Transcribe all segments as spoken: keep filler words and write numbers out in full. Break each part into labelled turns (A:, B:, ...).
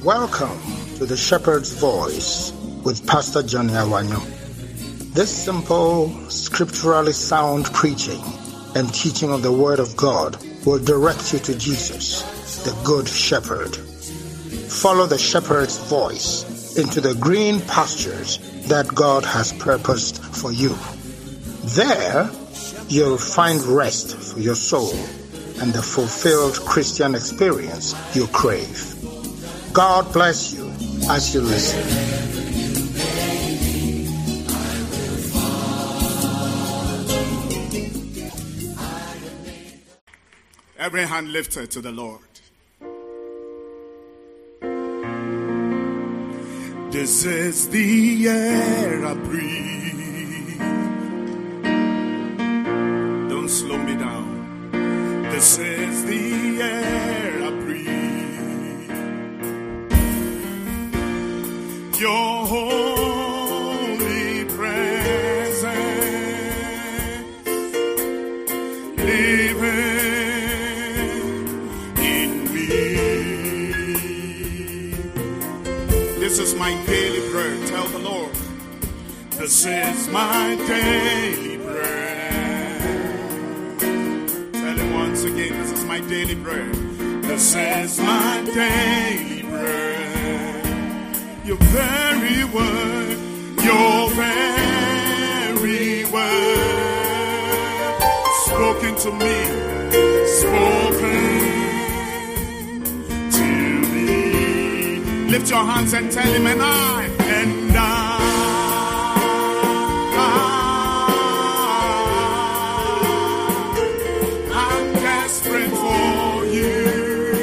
A: Welcome to the Shepherd's Voice with Pastor Johnny Awanyo. This simple, scripturally sound preaching and teaching of the Word of God will direct you to Jesus, the Good Shepherd. Follow the Shepherd's voice into the green pastures that God has purposed for you. There, you'll find rest for your soul and the fulfilled Christian experience you crave. God bless you as you listen.
B: Every hand lifted to the Lord. This is the air I breathe. Don't slow me down. This is the air I breathe. Your holy presence living in me. This is my daily bread. Tell the Lord, this is my daily bread. Tell him once again, this is my daily bread. This is my daily bread. Your very word, your very word, spoken to me, spoken to me. Lift your hands and tell him, and I, and I, I I'm desperate for you.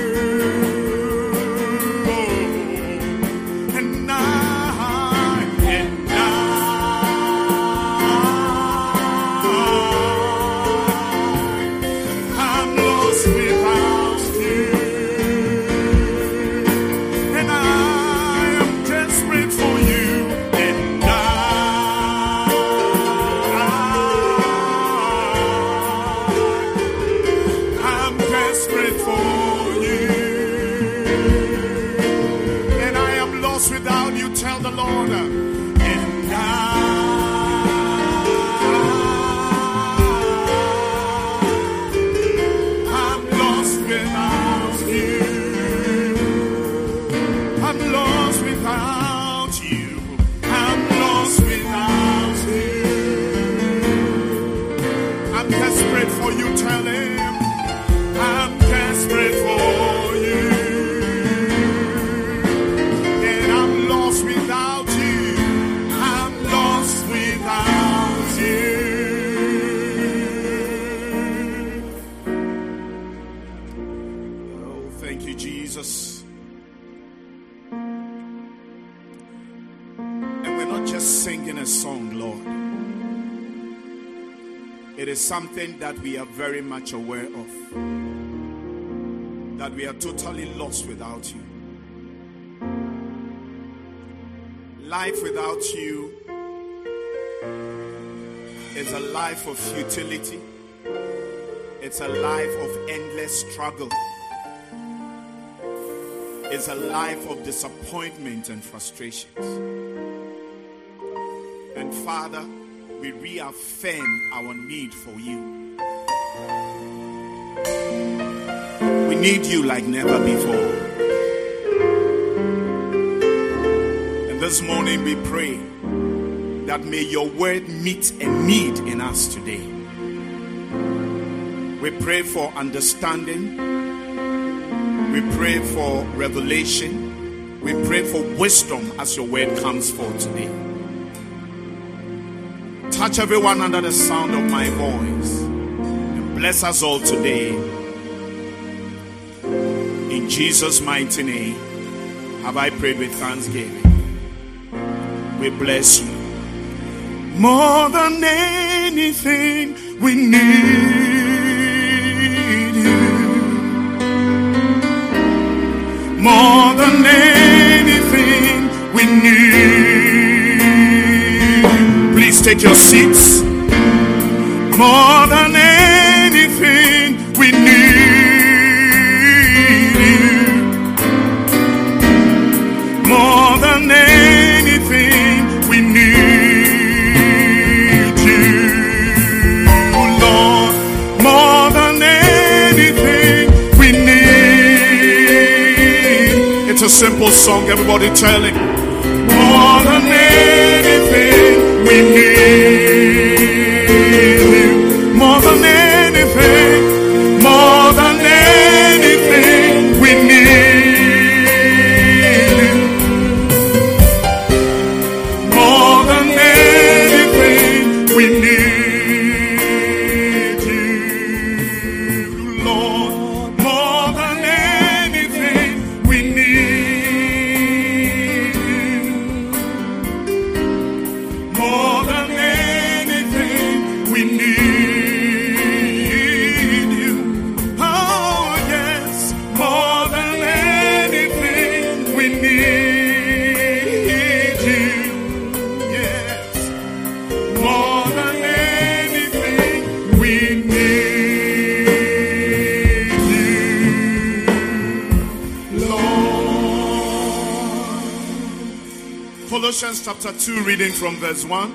B: It is something that we are very much aware of, that we are totally lost without you. Life without you is a life of futility. It's a life of endless struggle. It's a life of disappointment and frustrations. And Father, we reaffirm our need for you. We need you like never before. And this morning we pray that may your word meet a need in us today. We pray for understanding. We pray for revelation. We pray for wisdom as your word comes forth today. Touch everyone under the sound of my voice and bless us all today. In Jesus' mighty name have I prayed with thanksgiving. We bless you. More than anything, we need you. More than anything, we need you. Please take your seats. More than anything, we need you. song, everybody tell him. More than anything we need you. More than anything, more than anything we need you. More than anything we need you, Lord. More than anything we need you. More than anything we need you. Oh yes, more than anything we need you. Yes, more than anything we need you, Lord. Colossians chapter two, reading from verse one.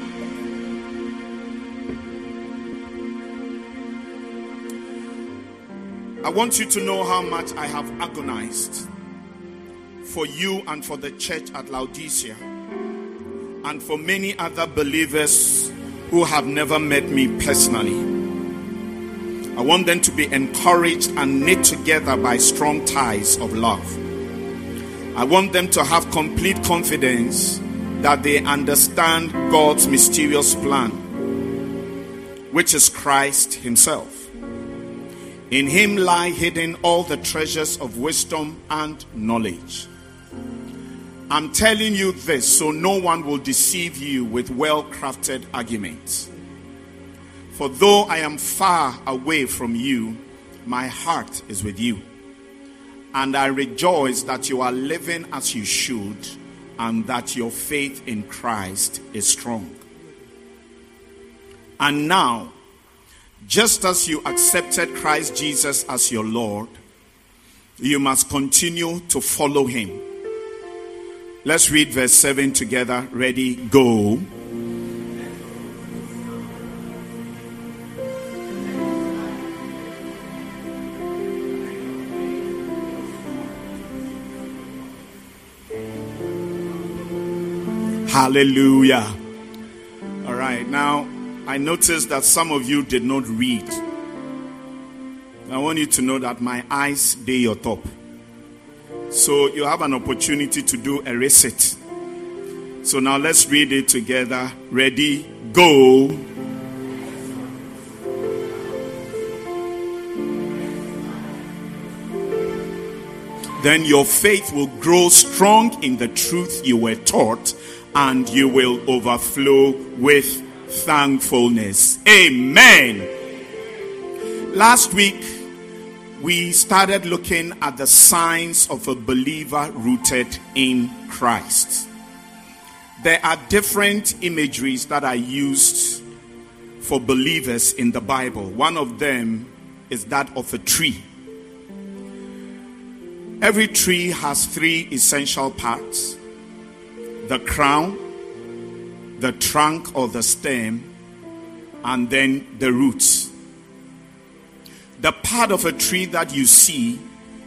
B: I want you to know how much I have agonized for you and for the church at Laodicea and for many other believers who have never met me personally. I want them to be encouraged and knit together by strong ties of love. I want them to have complete confidence that they understand God's mysterious plan, which is Christ himself. In him lie hidden all the treasures of wisdom and knowledge. I'm telling you this so no one will deceive you with well-crafted arguments. For though I am far away from you, my heart is with you. And I rejoice that you are living as you should, and that your faith in Christ is strong. And now, just as you accepted Christ Jesus as your Lord, you must continue to follow him. Let's read verse seven together. Ready, go. Hallelujah. All right, now I noticed that some of you did not read. I want you to know that my eyes, they your top. So you have an opportunity to do a reset. So now let's read it together. Ready, go. Then your faith will grow strong in the truth you were taught, and you will overflow with thankfulness. Amen. Last week, we started looking at the signs of a believer rooted in Christ. There are different imageries that are used for believers in the Bible. One of them is that of a tree. Every tree has three essential parts: the crown, the trunk or the stem, and then the roots. The part of a tree that you see,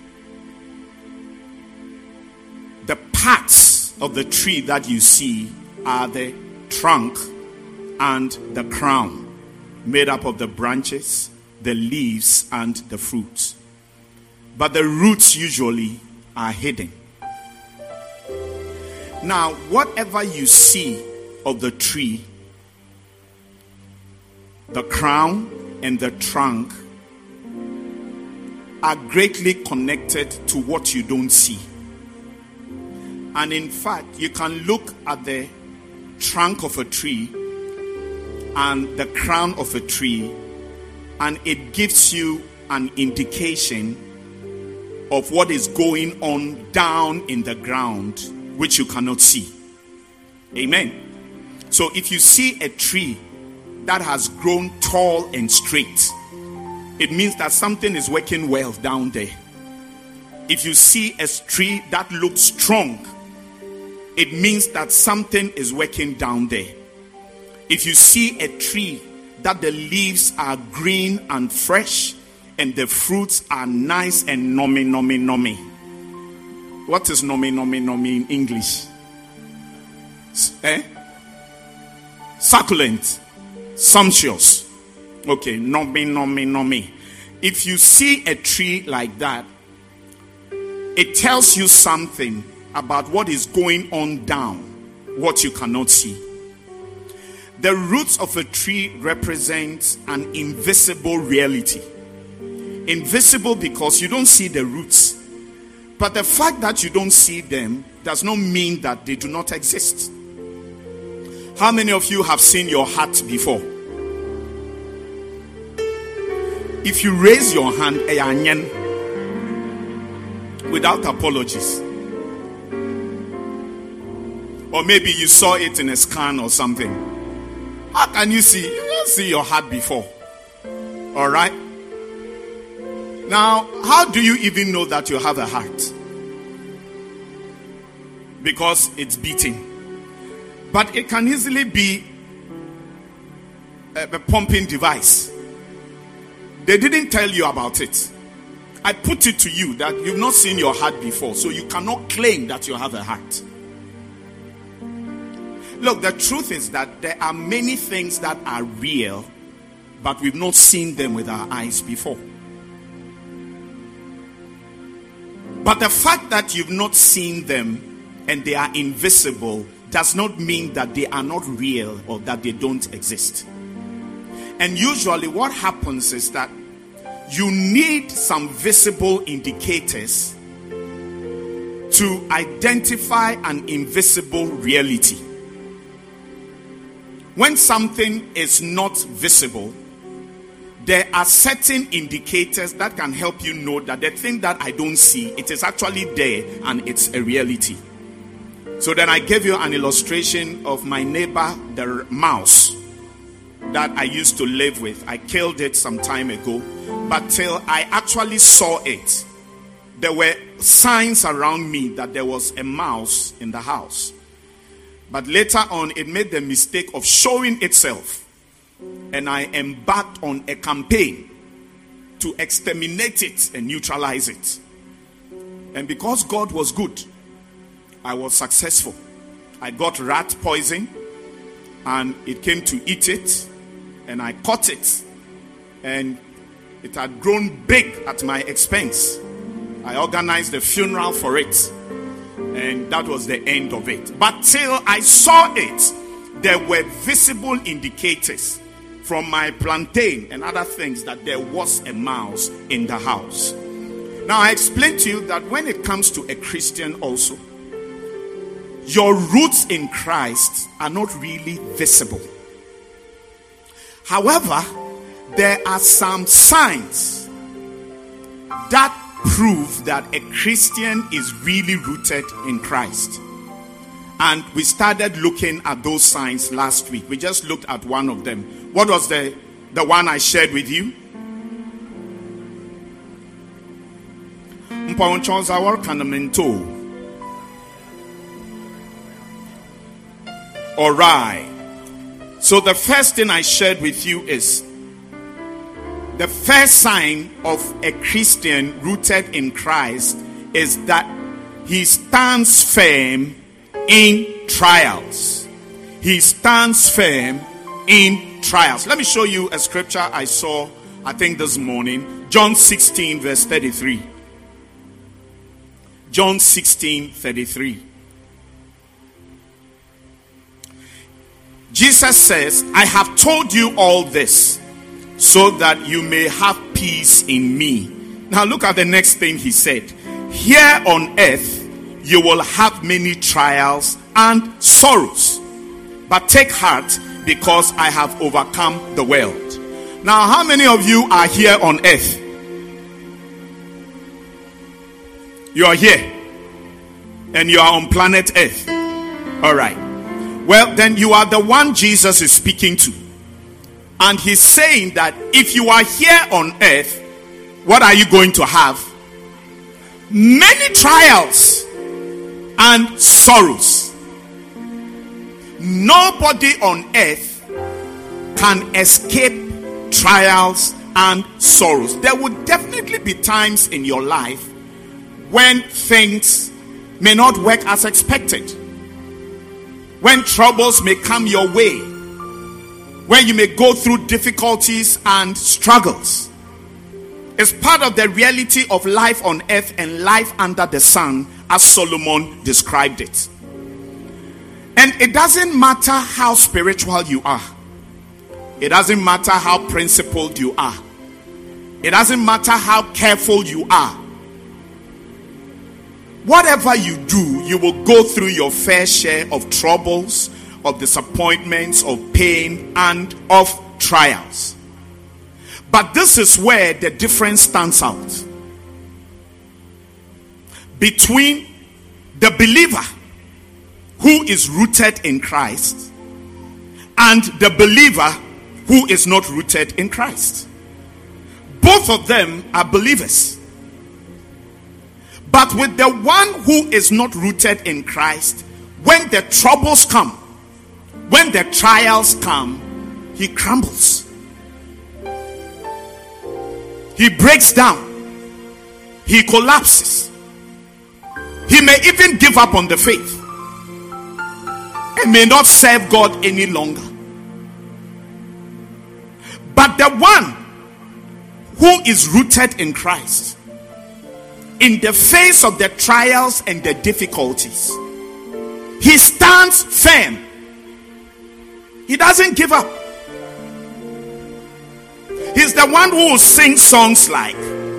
B: the parts of the tree that you see are the trunk and the crown, made up of the branches, the leaves, and the fruits. But the roots usually are hidden. Now, whatever you see of the tree, the crown and the trunk are greatly connected to what you don't see. And in fact, you can look at the trunk of a tree and the crown of a tree, and it gives you an indication of what is going on down in the ground, which you cannot see. Amen. So if you see a tree that has grown tall and straight, it means that something is working well down there. If you see a tree that looks strong, it means that something is working down there. If you see a tree that the leaves are green and fresh and the fruits are nice and nommy, nommy, nommy, What is nomi, nomi, nomi in English? Eh? Succulent. Sumptuous. Okay, nomi, nomi, nomi. If you see a tree like that, it tells you something about what is going on down, what you cannot see. The roots of a tree represent an invisible reality. Invisible because you don't see the roots. But the fact that you don't see them does not mean that they do not exist. How many of you have seen your heart before? If you raise your hand, without apologies, or maybe you saw it in a scan or something, how can you see? You didn't see your heart before. All right? Now, how do you even know that you have a heart? Because it's beating. But it can easily be a, a pumping device. They didn't tell you about it. I put it to you that you've not seen your heart before, so you cannot claim that you have a heart. Look, the truth is that there are many things that are real, but we've not seen them with our eyes before. But the fact that you've not seen them and they are invisible does not mean that they are not real or that they don't exist. And usually what happens is that you need some visible indicators to identify an invisible reality. When something is not visible, there are certain indicators that can help you know that the thing that I don't see, it is actually there and it's a reality. So then I gave you an illustration of my neighbor, the mouse that I used to live with. I killed it some time ago, but till I actually saw it, there were signs around me that there was a mouse in the house. But later on, it made the mistake of showing itself, and I embarked on a campaign to exterminate it and neutralize it. And because God was good, I was successful. I got rat poison, and it came to eat it, and I caught it, and it had grown big at my expense. I organized a funeral for it, and that was the end of it. But till I saw it, there were visible indicators from my plantain and other things that there was a mouse in the house. Now I explained to you that when it comes to a Christian also, your roots in Christ are not really visible. However, there are some signs that prove that a Christian is really rooted in Christ. And we started looking at those signs last week. We just looked at one of them. What was the, the one I shared with you? All right. So the first thing I shared with you is the first sign of a Christian rooted in Christ is that he stands firm in trials. He stands firm in trials. Let me show you a scripture I saw, I think this morning. John sixteen verse thirty-three. John sixteen thirty-three. Jesus says, I have told you all this so that you may have peace in me. Now look at the next thing he said. Here on earth you will have many trials and sorrows, but take heart because I have overcome the world. Now how many of you are here on earth? You are here and you are on planet earth. All right. Well, then you are the one Jesus is speaking to. And he's saying that if you are here on earth, what are you going to have? Many trials and sorrows. Nobody on earth can escape trials and sorrows. There will definitely be times in your life when things may not work as expected, when troubles may come your way, when you may go through difficulties and struggles. It's part of the reality of life on earth and life under the sun, as Solomon described it. And it doesn't matter how spiritual you are. It doesn't matter how principled you are. It doesn't matter how careful you are. Whatever you do, you will go through your fair share of troubles, of disappointments, of pain, and of trials. But this is where the difference stands out between the believer who is rooted in Christ and the believer who is not rooted in Christ. Both of them are believers. But with the one who is not rooted in Christ, when the troubles come, when the trials come, he crumbles. He breaks down. He collapses. He may even give up on the faith and may not serve God any longer. But the one who is rooted in Christ, in the face of the trials and the difficulties, he stands firm. He doesn't give up. He's the one who will sing songs like,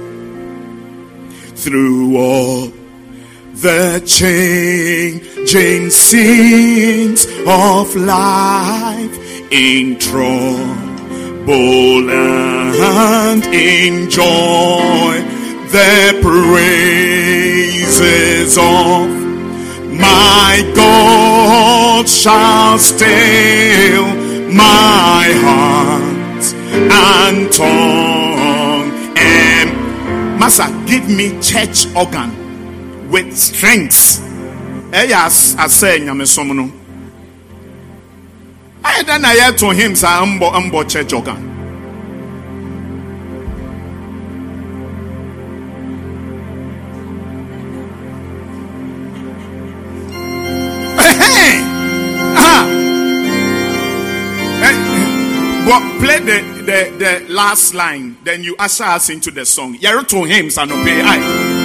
B: through all the changing scenes of life, in trouble and in joy, the praises of my God shall still my heart and tongue. And Master, give me church organ with strength. Yes, I say, Yamesomono. I then I had to him, say, Ambo Ambo church organ. Play the, the, the last line, then you usher us into the song. You're to him, son of I.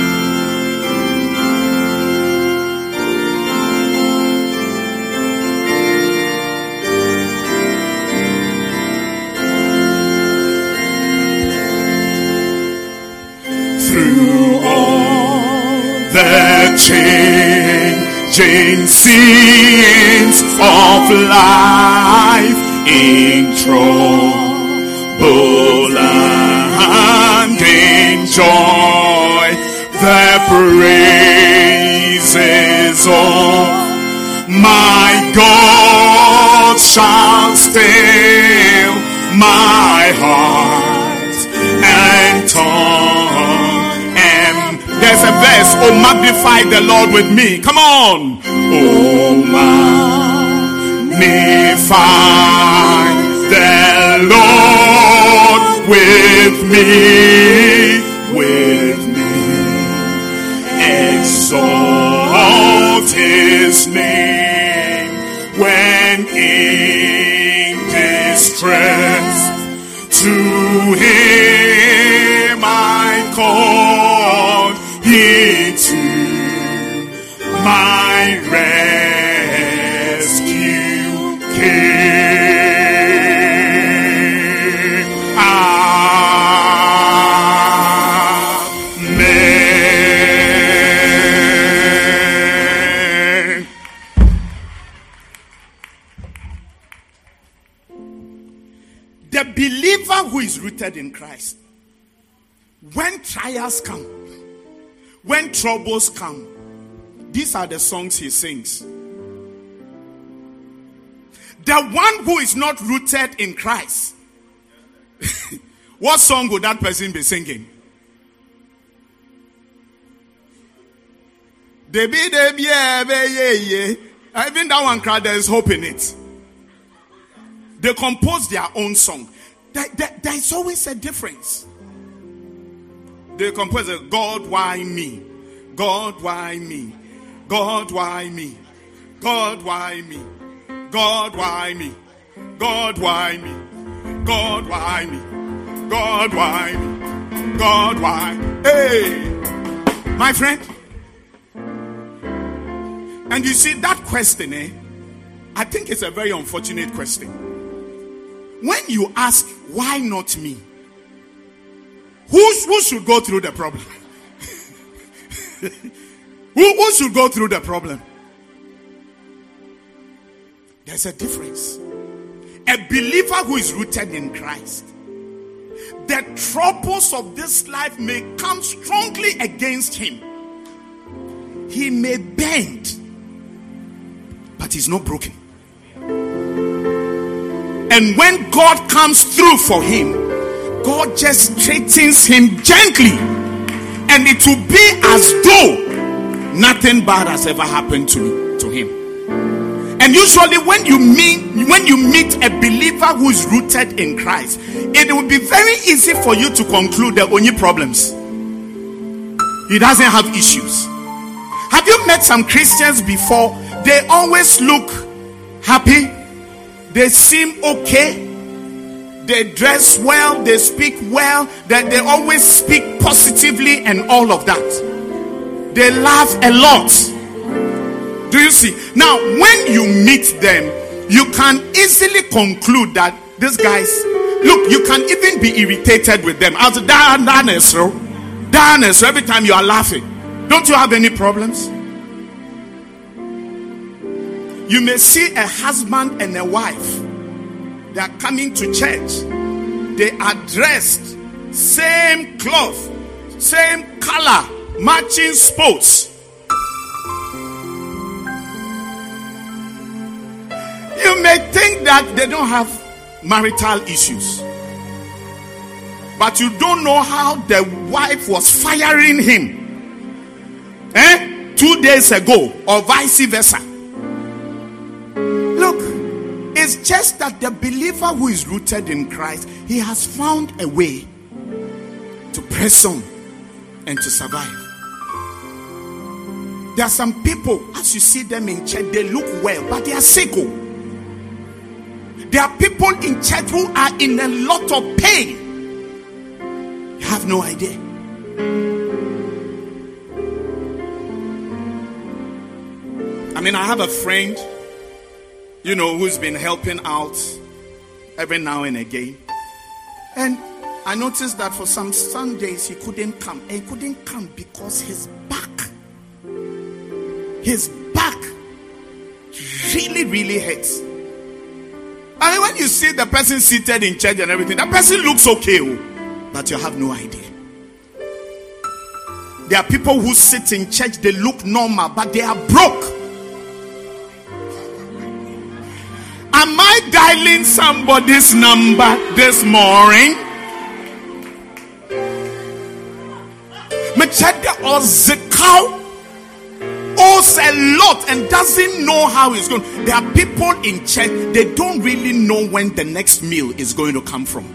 B: Through all the changing scenes of life, in trouble and in joy, the praises of my God shall still my heart and tongue. And there's a verse, oh magnify the Lord with me. Come on. Oh magnify the Lord with me, with me. Exalt his name when in distress. To him I call, he to my rescue came. The believer who is rooted in Christ, when trials come, when troubles come, these are the songs he sings. The one who is not rooted in Christ, what song would that person be singing? Debi debi ye ye. Even that one crowd, there is hope in it. They compose their own song. There, there, there is always a difference. They compose a God, why me? God, why me? God, why me? God, why me? God, why me? God, why me? God, why me? God, why me? God, why? Hey, my friend. And you see that question, eh? I think it's a very unfortunate question. When you ask, why not me? Who, who should go through the problem? who, who should go through the problem? There's a difference. A believer who is rooted in Christ, the troubles of this life may come strongly against him. He may bend, but he's not broken. And when God comes through for him, God just straightens him gently, and it will be as though nothing bad has ever happened to me, to him. And usually when you meet when you meet a believer who is rooted in Christ, it will be very easy for you to conclude there are only problems. He doesn't have issues. Have you met some Christians before? They always look happy. They seem okay. They dress well. They speak well. They, they always speak positively and all of that. They laugh a lot. Do you see? Now, when you meet them, you can easily conclude that these guys, look, you can even be irritated with them. As darkness, every time you are laughing, don't you have any problems? You may see a husband and a wife. They are coming to church. They are dressed same cloth, same color, matching sports. You may think that they don't have marital issues, but you don't know how the wife was firing him eh? two days ago, or vice versa. Look, it's just that the believer who is rooted in Christ, he has found a way to press on and to survive. There are some people, as you see them in church, they look well, but they are sick. There are people in church who are in a lot of pain. You have no idea. I mean, I have a friend, you know, who's been helping out every now and again. And I noticed that for some Sundays he couldn't come. And he couldn't come because his back, his back really, really hurts. And when you see the person seated in church and everything, that person looks okay, but you have no idea. There are people who sit in church, they look normal, but they are broke. Am I dialing somebody's number this morning? Mechada or Zekau owes a lot and doesn't know how it's going. There are people in church, they don't really know when the next meal is going to come from.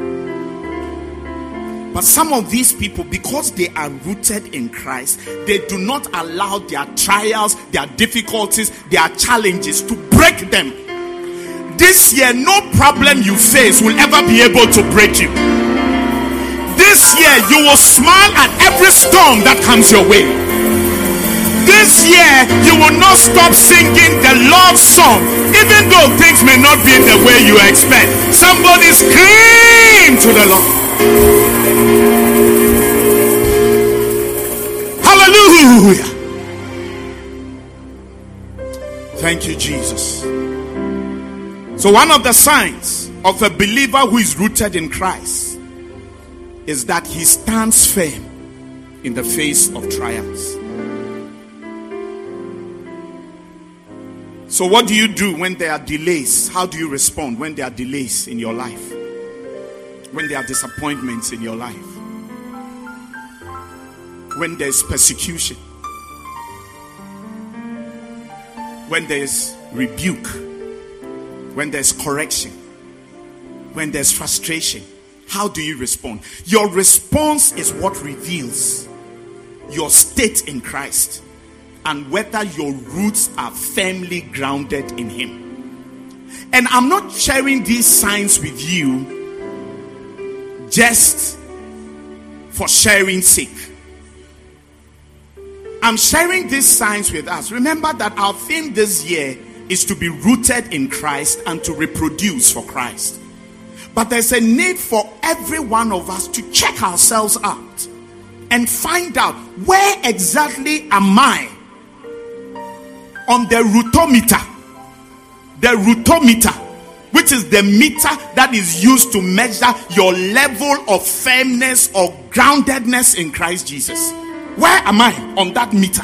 B: But some of these people, because they are rooted in Christ, they do not allow their trials, their difficulties, their challenges to break them. This year, no problem you face will ever be able to break you. This year, you will smile at every storm that comes your way. This year, you will not stop singing the Lord's song, even though things may not be the way you expect. Somebody scream to the Lord. Hallelujah. Thank you, Jesus. So one of the signs of a believer who is rooted in Christ is that he stands firm in the face of trials. So what do you do when there are delays? How do you respond when there are delays in your life? When there are disappointments in your life? When there is persecution? When there is rebuke? When there is correction? When there is frustration? How do you respond? Your response is what reveals your state in Christ. and whether your roots are firmly grounded in him. And I'm not sharing these signs with you just for sharing sake. I'm sharing these signs with us. Remember that our theme this year is to be rooted in Christ and to reproduce for Christ. But there's a need for every one of us to check ourselves out and find out, where exactly am I on the rootometer? The rootometer, which is the meter that is used to measure your level of firmness or groundedness in Christ Jesus. Where am I on that meter?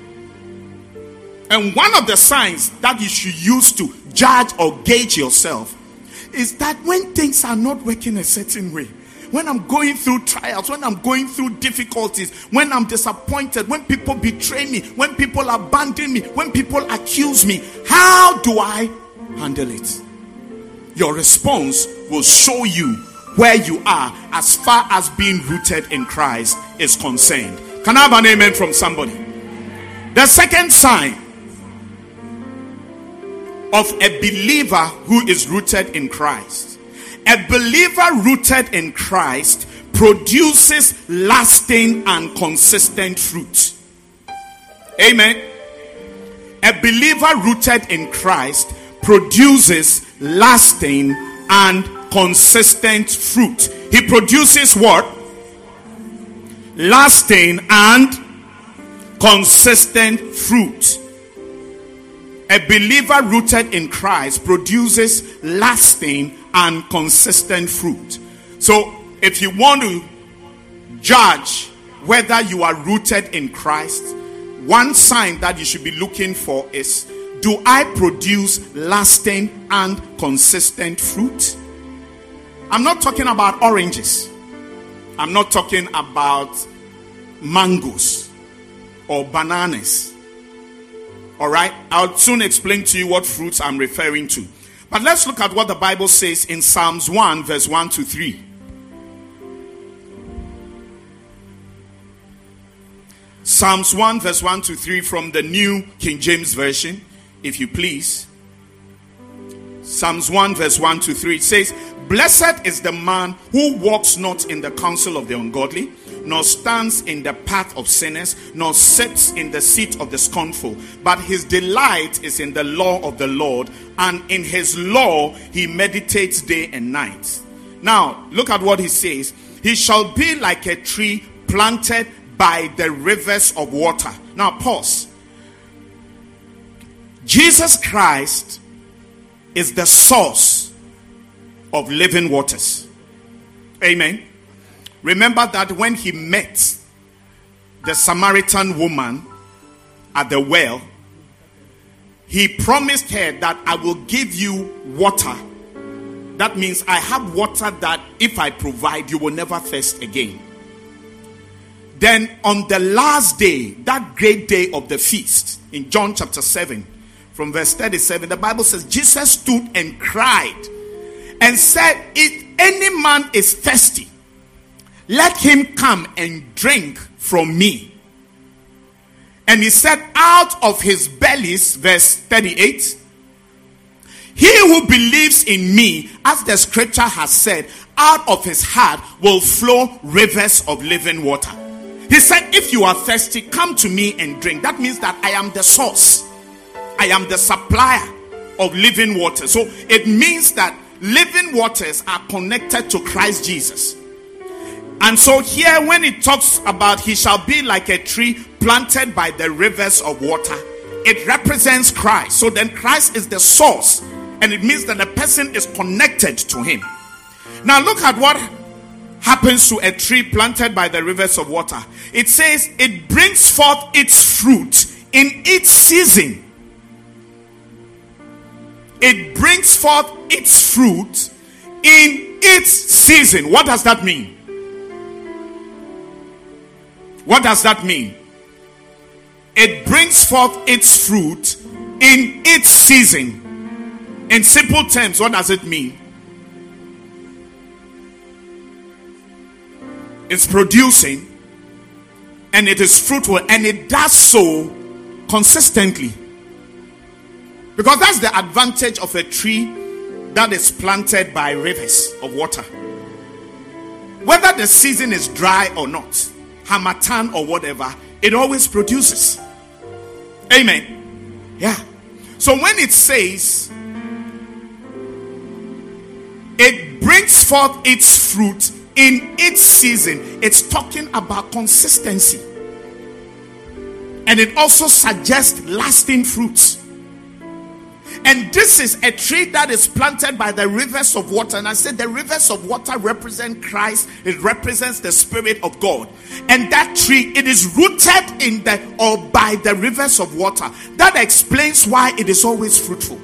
B: And one of the signs that you should use to judge or gauge yourself is that when things are not working a certain way, when I'm going through trials, when I'm going through difficulties, when I'm disappointed, when people betray me, when people abandon me, when people accuse me, how do I handle it? Your response will show you where you are as far as being rooted in Christ is concerned. Can I have an amen from somebody? The second sign of a believer who is rooted in Christ. A believer rooted in Christ produces lasting and consistent fruit. Amen. A believer rooted in Christ produces lasting and consistent fruit. He produces what? Lasting and consistent fruit. A believer rooted in Christ produces lasting and consistent fruit. So if you want to judge whether you are rooted in Christ, one sign that you should be looking for is, do I produce lasting and consistent fruit? I'm not talking about oranges. I'm not talking about mangoes or bananas. All right, I'll soon explain to you what fruits I'm referring to. But let's look at what the Bible says in Psalms one, verse one to three. Psalms one, verse one to three from the New King James Version, if you please. Psalms one, verse one to three. It says, "Blessed is the man who walks not in the counsel of the ungodly, nor stands in the path of sinners, nor sits in the seat of the scornful. But his delight is in the law of the Lord, and in his law he meditates day and night." Now, look at what he says. "He shall be like a tree planted by the rivers of water." Now, pause. Jesus Christ is the source of living waters. Amen. Remember that when he met the Samaritan woman at the well, he promised her that I will give you water. That means I have water that if I provide, you will never thirst again. Then on the last day, that great day of the feast, in John chapter seven, from verse thirty-seven, the Bible says, Jesus stood and cried and said, "If any man is thirsty, let him come and drink from me." And he said, out of his bellies, verse thirty-eight, "He who believes in me, as the scripture has said, out of his heart will flow rivers of living water." He said, if you are thirsty, come to me and drink. That means that I am the source. I am the supplier of living water. So it means that living waters are connected to Christ Jesus. And so here when it talks about he shall be like a tree planted by the rivers of water, it represents Christ. So then Christ is the source, and it means that the person is connected to him. Now look at what happens to a tree planted by the rivers of water. It says it brings forth its fruit in its season. It brings forth its fruit in its season. What does that mean? What does that mean? It brings forth its fruit in its season. In simple terms, what does it mean? It's producing, and it is fruitful, and it does so consistently. Because that's the advantage of a tree that is planted by rivers of water. Whether the season is dry or not, harmattan or whatever, it always produces. Amen. Yeah. So when it says it brings forth its fruit in its season, it's talking about consistency. And it also suggests lasting fruits. And this is a tree that is planted by the rivers of water. And I said the rivers of water represent Christ. It represents the Spirit of God. And that tree, it is rooted in the or by the rivers of water. That explains why it is always fruitful.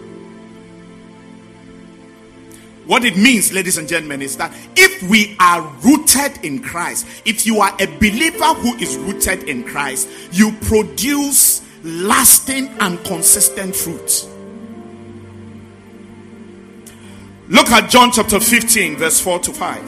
B: What it means, ladies and gentlemen, is that if we are rooted in Christ, if you are a believer who is rooted in Christ, you produce lasting and consistent fruit. Look at John chapter fifteen, verse four to five.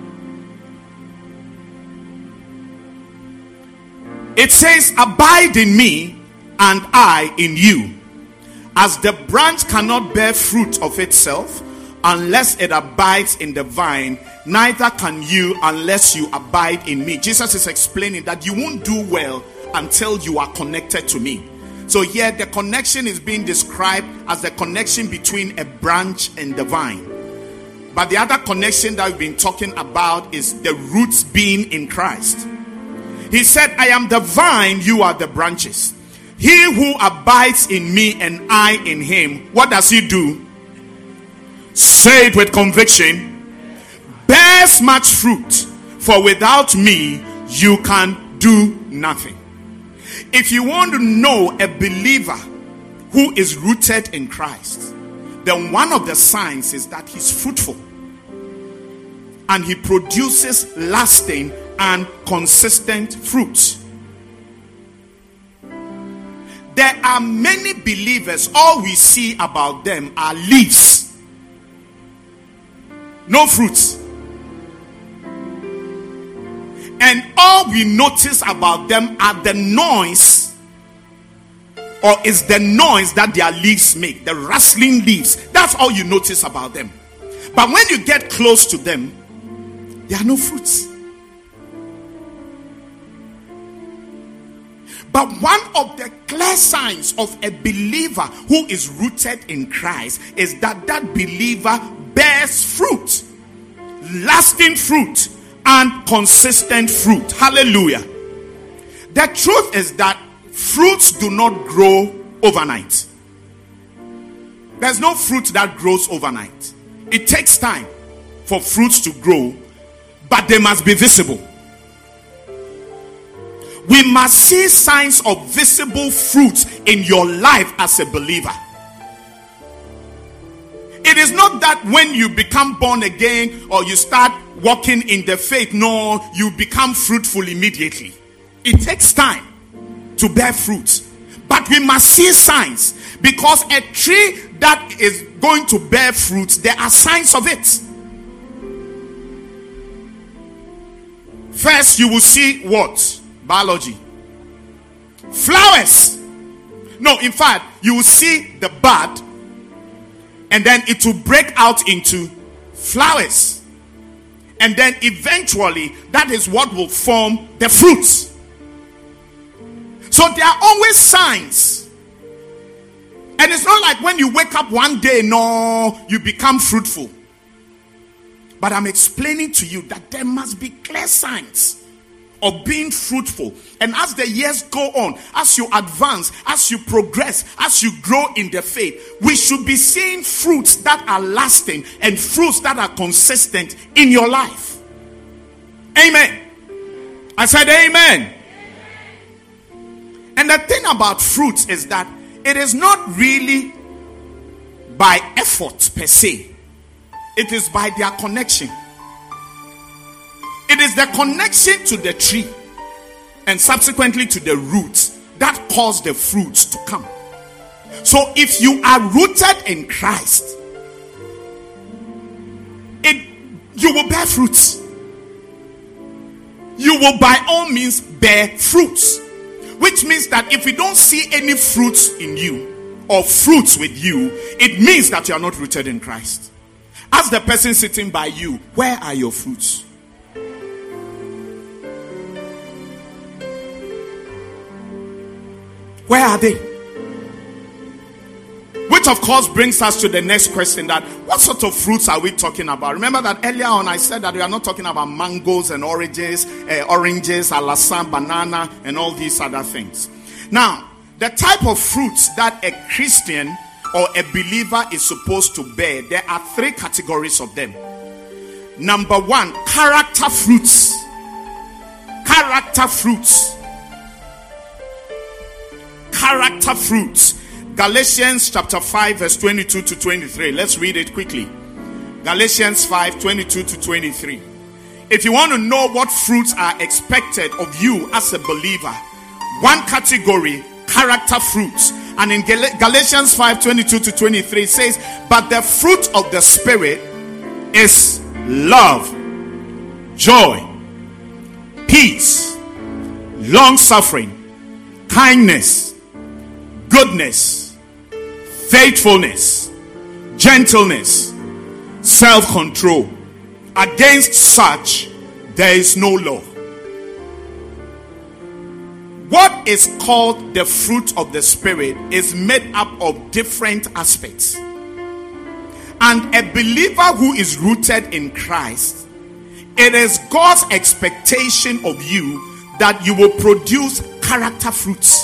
B: It says, "Abide in me, and I in you. As the branch cannot bear fruit of itself unless it abides in the vine, neither can you unless you abide in me." Jesus is explaining that you won't do well until you are connected to me. So here the connection is being described as the connection between a branch and the vine. But the other connection that we've been talking about is the roots being in Christ. He said, "I am the vine, you are the branches. He who abides in me and I in him," what does he do? Say it with conviction. "Bears much fruit, for without me you can do nothing." If you want to know a believer who is rooted in Christ, then one of the signs is that he's fruitful and he produces lasting and consistent fruits. There are many believers, all we see about them are leaves, no fruits. And all we notice about them are the noise, or is the noise that their leaves make, the rustling leaves. That's all you notice about them. But when you get close to them, there are no fruits. But one of the clear signs of a believer who is rooted in Christ is that that believer bears fruit, lasting fruit, and consistent fruit. Hallelujah. The truth is that fruits do not grow overnight. There's no fruit that grows overnight. It takes time for fruits to grow, but they must be visible. We must see signs of visible fruits in your life as a believer. It is not that when you become born again or you start walking in the faith, no, you become fruitful immediately. It takes time to bear fruit. But we must see signs, because a tree that is going to bear fruit, there are signs of it. First, you will see what? Biology. Flowers. No, in fact, you will see the bud, and then it will break out into flowers. And then eventually, that is what will form the fruits. So there are always signs. And it's not like when you wake up one day, no, you become fruitful. But I'm explaining to you that there must be clear signs of being fruitful. And as the years go on, as you advance, as you progress, as you grow in the faith, we should be seeing fruits that are lasting and fruits that are consistent in your life. Amen. I said amen. And the thing about fruits is that it is not really by effort per se. It is by their connection. It is the connection to the tree and subsequently to the roots that cause the fruits to come. So if you are rooted in Christ, it you will bear fruits. You will by all means bear fruits. Which which means that if we don't see any fruits in you or fruits with you, it means that you are not rooted in Christ. Ask the person sitting by you, where are your fruits? Where are they? Which of course brings us to the next question, that what sort of fruits are we talking about? Remember that earlier on I said that we are not talking about mangoes and oranges, uh, oranges, alasan, banana, and all these other things. Now, the type of fruits that a Christian or a believer is supposed to bear, there are three categories of them. Number one, character fruits. Character fruits. Character fruits. Galatians chapter five verse twenty-two to twenty-three. Let's read it quickly. Galatians five twenty-two to twenty-three. If you want to know what fruits are expected of you as a believer, one category, character fruits. And in Gal- Galatians five twenty-two to twenty-three it says, but the fruit of the Spirit is love, joy, peace, long-suffering, kindness, goodness, faithfulness, gentleness, self-control. Against such there is no law. What is called the fruit of the Spirit is made up of different aspects. And a believer who is rooted in Christ, it is God's expectation of you that you will produce character fruits.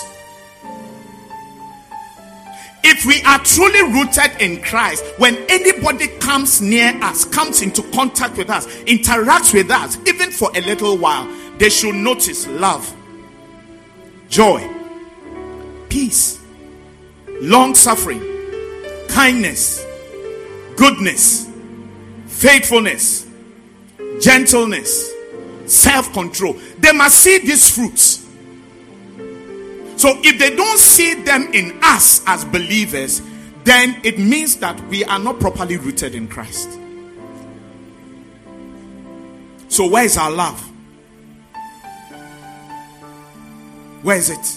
B: If we are truly rooted in Christ, when anybody comes near us, comes into contact with us, interacts with us, even for a little while, they should notice love, joy, peace, long-suffering, kindness, goodness, faithfulness, gentleness, self-control. They must see these fruits. So if they don't see them in us as believers, then it means that we are not properly rooted in Christ. So where is our love? Where is it?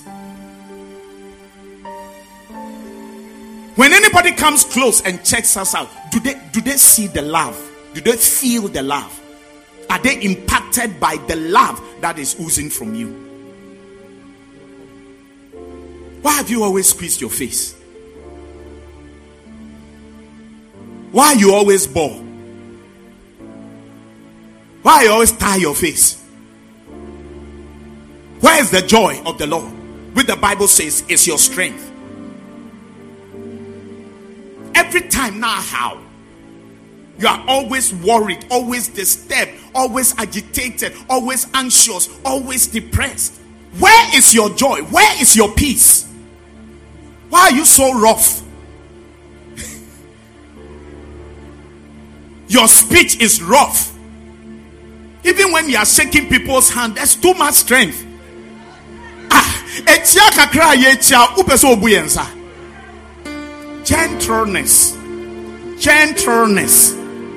B: When anybody comes close and checks us out, do they do they see the love? Do they feel the love? Are they impacted by the love that is oozing from you? Why have you always squeezed your face? Why are you always bald? Why you always tie your face? Where is the joy of the Lord, which the Bible says is your strength? Every time now, how? You are always worried, always disturbed, always agitated, always anxious, always depressed. Where is your joy? Where is your peace? Why are you so rough? Your speech is rough. Even when you are shaking people's hand, there's too much strength. Gentleness, gentleness,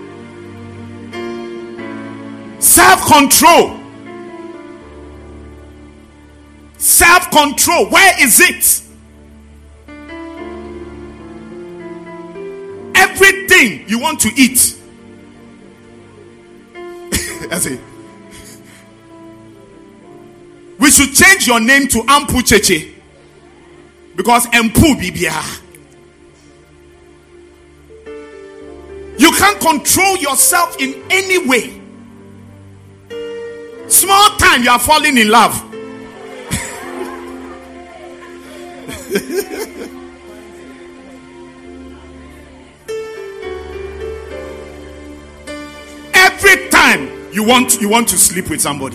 B: self-control, self-control. Where is it? Everything you want to eat. That's it. We should change your name to Ampu Cheche, because Ampu Bibia. You can't control yourself in any way. Small time you are falling in love. Every time you want you want to sleep with somebody.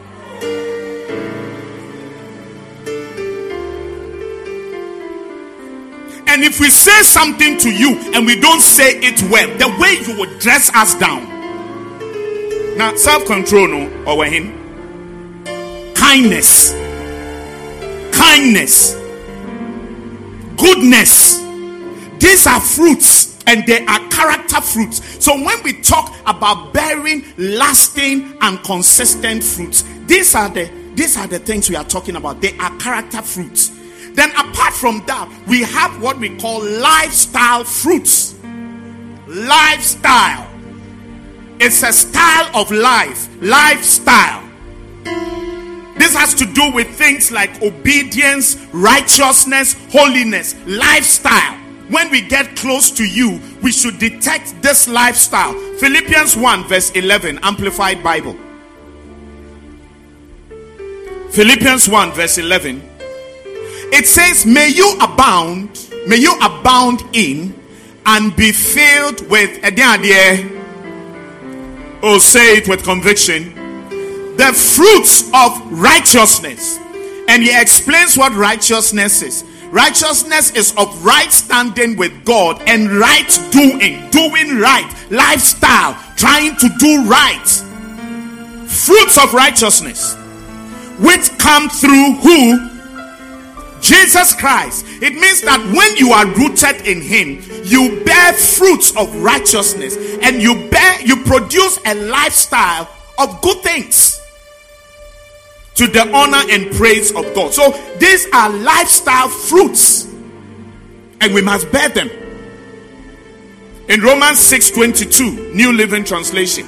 B: And if we say something to you and we don't say it well, the way you would dress us down. Now, self-control, no, or him. Kindness, kindness, goodness. These are fruits, and they are character fruits. So when we talk about bearing lasting and consistent fruits, these are the These are the things we are talking about. They are character fruits. Then apart from that, we have what we call lifestyle fruits. Lifestyle. It's a style of life. Lifestyle. This has to do with things like obedience, righteousness, holiness. Lifestyle. When we get close to you, we should detect this lifestyle. Philippians one verse eleven, Amplified Bible. Philippians one verse eleven. It says, may you abound, may you abound in and be filled with, oh, say it with conviction, the fruits of righteousness. And he explains what righteousness is. Righteousness is of right standing with God and right doing, doing right, lifestyle, trying to do right. Fruits of righteousness, which come through who? Jesus Christ. It means that when you are rooted in him, you bear fruits of righteousness, and you bear, you produce a lifestyle of good things to the honor and praise of God. So these are lifestyle fruits, and we must bear them. In Romans six twenty-two, New Living Translation.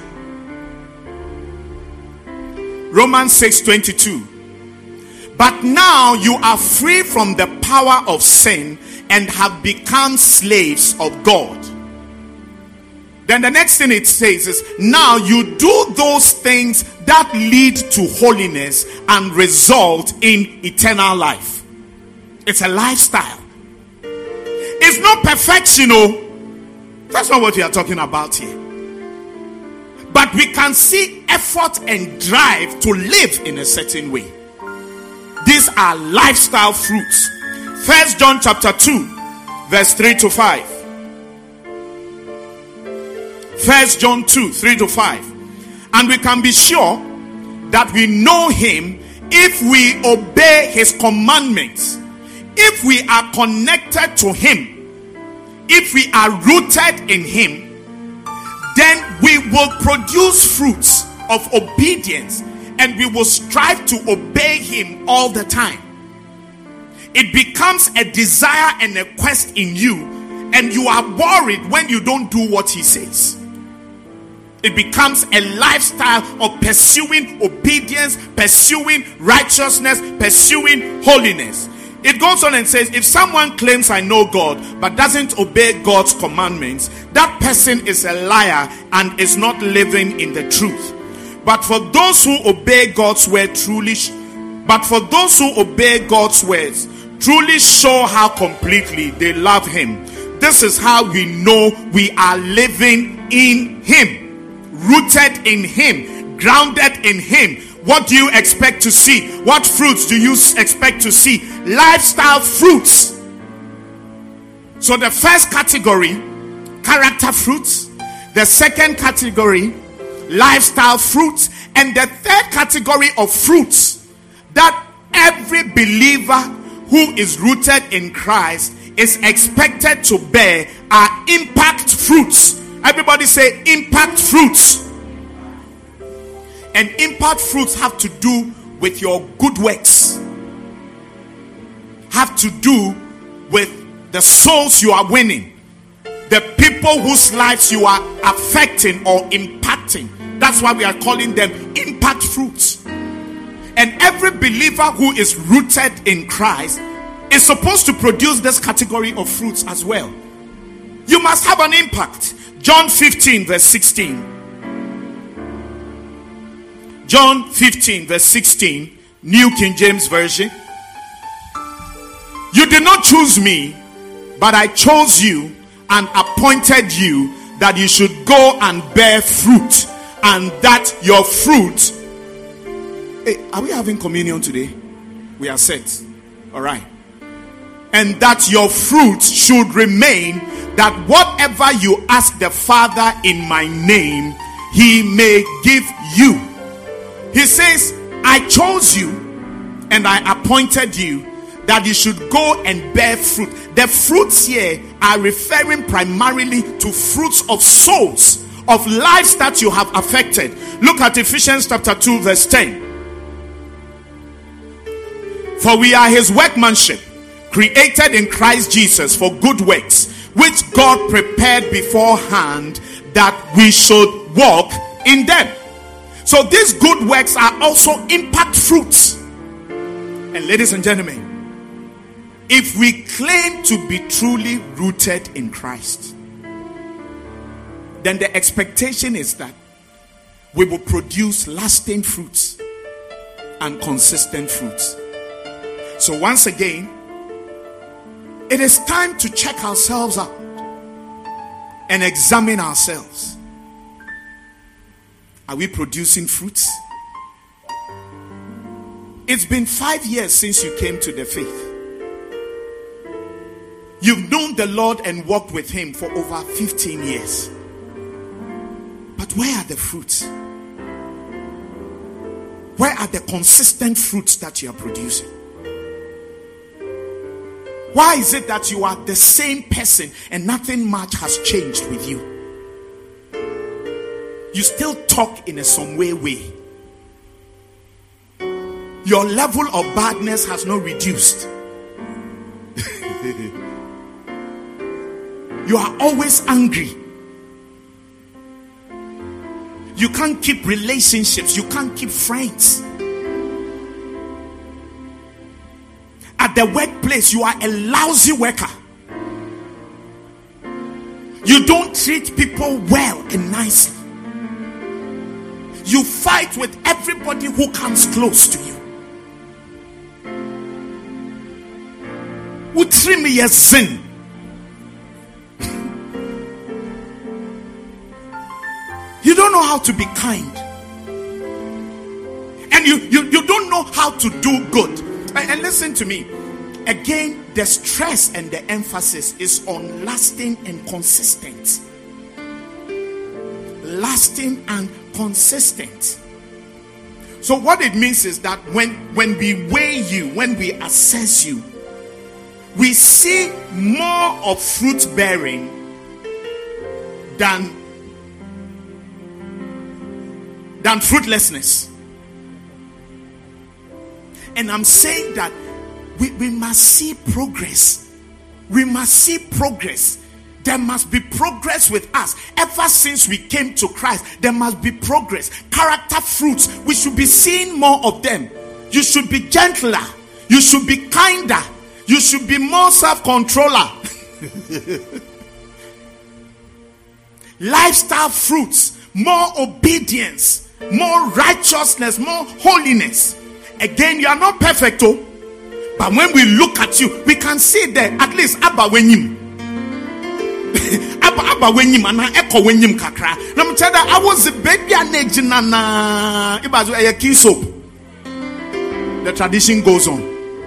B: Romans six twenty-two. But now you are free from the power of sin and have become slaves of God. Then the next thing it says is, now you do those things that lead to holiness and result in eternal life. It's a lifestyle. It's not perfection. Oh, that's not what we are talking about here. But we can see effort and drive to live in a certain way. These are lifestyle fruits. First John chapter two, verse three to five. First John two, three to five. And we can be sure that we know him if we obey his commandments. If we are connected to him, if we are rooted in him, then we will produce fruits of obedience, and we will strive to obey him all the time. It becomes a desire and a quest in you, and you are worried when you don't do what he says. It becomes a lifestyle of pursuing obedience, pursuing righteousness, pursuing holiness. It goes on and says, if someone claims I know God but doesn't obey God's commandments, that person is a liar and is not living in the truth. But for those who obey God's word truly, but for those who obey God's words truly show how completely they love him. This is how we know we are living in him, rooted in him, grounded in him. What do you expect to see? What fruits do you expect to see? Lifestyle fruits. So the first category, character fruits. The second category, lifestyle fruits. And the third category of fruits that every believer who is rooted in Christ is expected to bear are impact fruits. Everybody say impact fruits. And impact fruits have to do with your good works, have to do with the souls you are winning, the people whose lives you are affecting or impacting. That's why we are calling them impact fruits. And every believer who is rooted in Christ is supposed to produce this category of fruits as well. You must have an impact. John fifteen verse sixteen. John fifteen verse sixteen, New King James Version. You did not choose me, but I chose you and appointed you that you should go and bear fruit, and that your fruit. Hey, are we having communion today? We are set. All right. And that your fruit should remain, that whatever you ask the Father in my name, he may give you. He says, I chose you and I appointed you that you should go and bear fruit. The fruits here are referring primarily to fruits of souls, of lives that you have affected. Look at Ephesians chapter two verse ten. For we are his workmanship, created in Christ Jesus for good works, which God prepared beforehand that we should walk in them. So these good works are also impact fruits. And ladies and gentlemen, if we claim to be truly rooted in Christ, then the expectation is that we will produce lasting fruits and consistent fruits. So once again, it is time to check ourselves out and examine ourselves. Are we producing fruits? It's been five years since you came to the faith. You've known the Lord and walked with him for over fifteen years. But where are the fruits? Where are the consistent fruits that you are producing? Why is it that you are the same person and nothing much has changed with you? You still talk in a some way way. Your level of badness has not reduced. You are always angry. You can't keep relationships. You can't keep friends. At the workplace, you are a lousy worker. You don't treat people well and nicely. You fight with everybody who comes close to you. Utri me sin. You don't know how to be kind. And you, you, you don't know how to do good. And, and listen to me. Again, the stress and the emphasis is on lasting and consistent. Lasting and consistent. So what it means is that when, when we weigh you, when we assess you, we see more of fruit bearing than than fruitlessness. And I'm saying that we, we must see progress. We must see progress. There must be progress with us. Ever since we came to Christ, there must be progress. Character fruits, we should be seeing more of them. You should be gentler. You should be kinder. You should be more self-controller. Lifestyle fruits, more obedience, more righteousness, more holiness. Again, you are not perfect, oh, but when we look at you, we can see that at least Abba Wenyim. Abba Abba Wenyim and Echo Wenyim Kakra. Let me tell you, I was a baby and Nana. It was a key soap. The tradition goes on.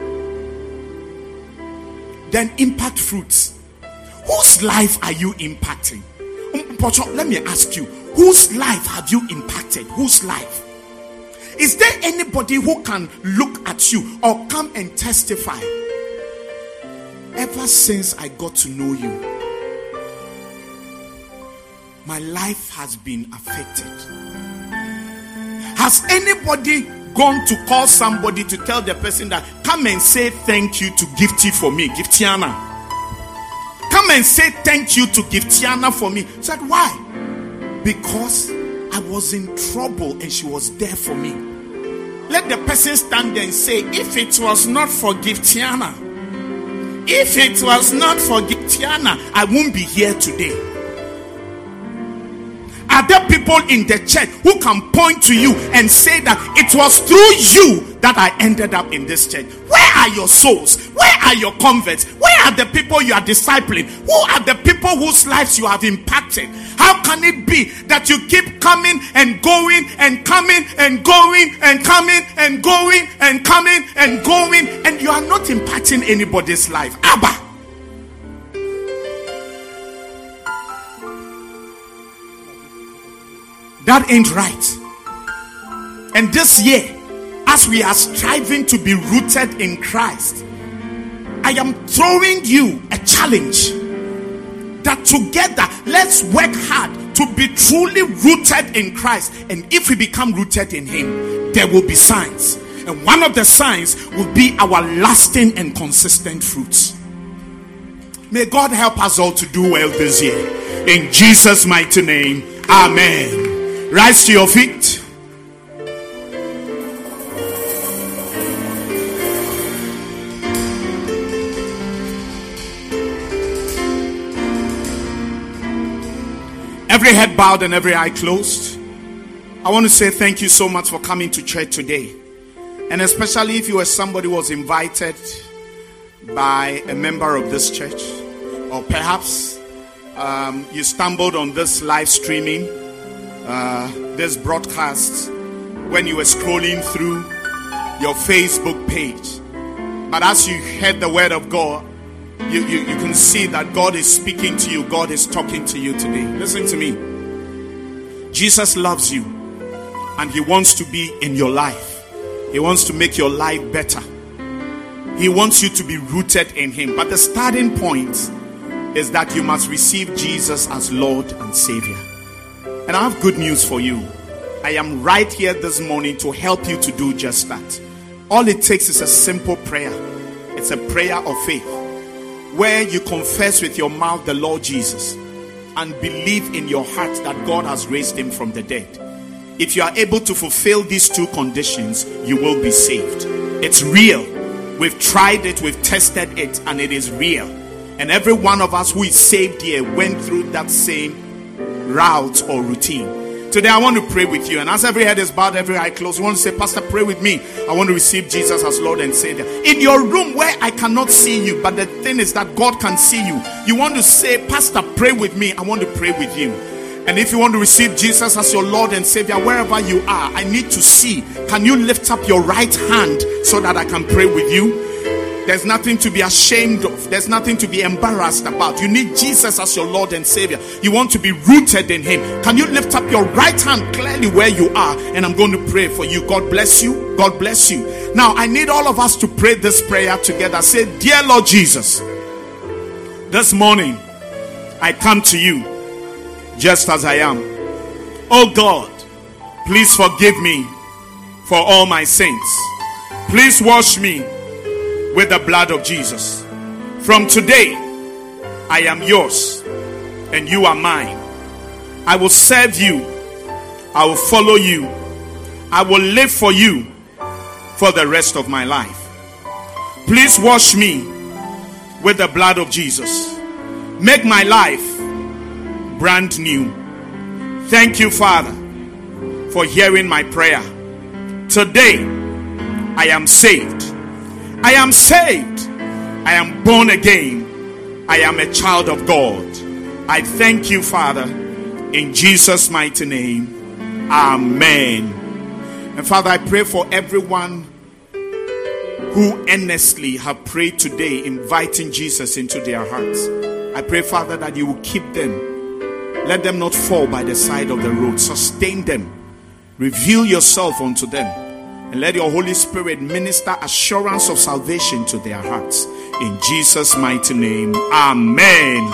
B: Then impact fruits. Whose life are you impacting? Let me ask you, whose life have you impacted? Whose life? Is there anybody who can look at you or come and testify? Ever since I got to know you, my life has been affected. Has anybody gone to call somebody to tell the person that come and say thank you to Gifty for me, Giftiana? Come and say thank you to Giftiana for me. Said why? Because I was in trouble and she was there for me. Let the person stand there and say, if it was not for Giftiana, if it was not for Giftiana, I won't be here today. Are there people in the church who can point to you and say that it was through you that I ended up in this church? Where are your souls? Where are your converts? Where are the people you are discipling? Who are the people whose lives you have impacted? How can it be that you keep coming and going and coming and going and coming and going and coming and going and you are not impacting anybody's life? Abba. That ain't right. And this year, as we are striving to be rooted in Christ, I am throwing you a challenge that together let's work hard to be truly rooted in Christ. And if we become rooted in Him, there will be signs. And one of the signs will be our lasting and consistent fruits. May God help us all to do well this year. In Jesus' mighty name, amen. Rise to your feet. Every head bowed and every eye closed. I want to say thank you so much for coming to church today. And especially if you were somebody who was invited by a member of this church, or perhaps um, you stumbled on this live streaming, uh, this broadcast, when you were scrolling through your Facebook page. But as you heard the word of God, you, you, you can see that God is speaking to you. God is talking to you today. Listen to me. Jesus loves you, and he wants to be in your life. He wants to make your life better. He wants you to be rooted in him. But the starting point is that you must receive Jesus as Lord and Savior. And I have good news for you. I am right here this morning to help you to do just that. All it takes is a simple prayer. It's a prayer of faith, where you confess with your mouth the Lord Jesus and believe in your heart that God has raised him from the dead. If you are able to fulfill these two conditions, you will be saved. It's real. We've tried it, we've tested it, and it is real. And every one of us who is saved here went through that same route or routine. Today I want to pray with you, and as every head is bowed, every eye closed, you want to say, Pastor, pray with me. I want to receive Jesus as Lord and Savior. In your room where I cannot see you, but the thing is that God can see you, you want to say, Pastor, pray with me. I want to pray with you. And if you want to receive Jesus as your Lord and Savior, wherever you are, I need to see. Can you lift up your right hand so that I can pray with you? There's nothing to be ashamed of. There's nothing to be embarrassed about. You need Jesus as your Lord and Savior. You want to be rooted in him. Can you lift up your right hand clearly where you are? And I'm going to pray for you. God bless you. God bless you. Now, I need all of us to pray this prayer together. Say, Dear Lord Jesus, this morning I come to you just as I am. Oh God, please forgive me for all my sins. Please wash me with the blood of Jesus. From today, I am yours and you are mine. I will serve you. I will follow you. I will live for you for the rest of my life. Please wash me with the blood of Jesus. Make my life brand new. Thank you, Father, for hearing my prayer. Today, I am saved. I am saved. I am born again. I am a child of God. I thank you, Father, in Jesus' mighty name. Amen. And Father, I pray for everyone who earnestly have prayed today, inviting Jesus into their hearts. I pray, Father, that you will keep them. Let them not fall by the side of the road. Sustain them. Reveal yourself unto them. And let your Holy Spirit minister assurance of salvation to their hearts. In Jesus' mighty name. Amen.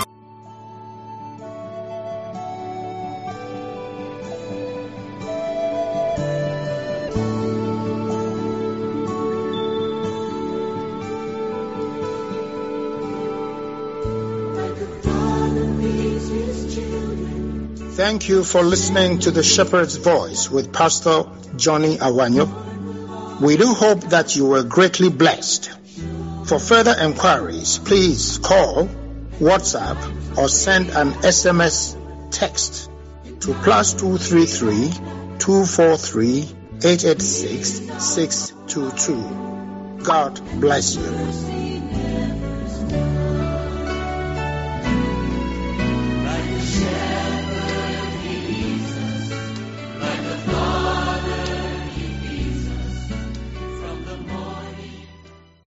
A: Thank you for listening to the Shepherd's Voice with Pastor Johnny Awanyo. We do hope that you were greatly blessed. For further inquiries, please call, WhatsApp, or send an S M S text to plus two three three, two four three, eight eight six, six two two. God bless you.